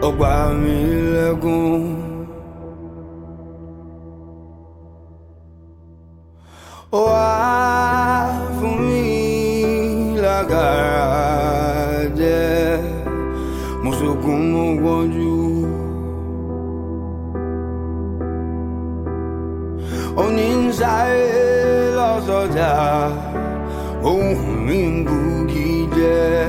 ọgbà mi lẹ́kún. Ó wá fún mi lágara jẹ́, mo sunkún mo gbọ́njú. Oní ń sáré lọ́sọ̀jà, ohun mi ń gùgì jẹ́.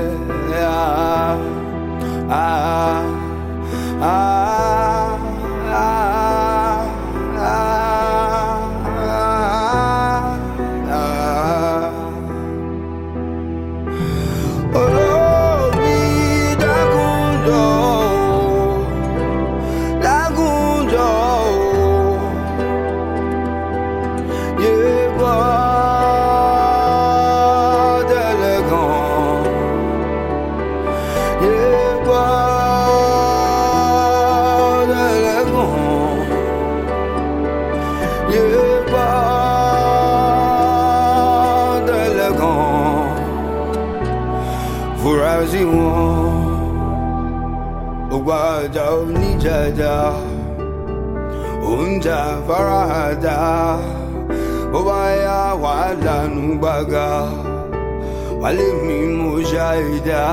Furazi wọn ògbàjà oníjàjà oúnjẹ farahàdà bó bá yá wà lánú gbàgà wálé mi mo ṣàìdá.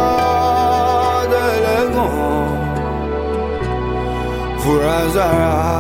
Furazara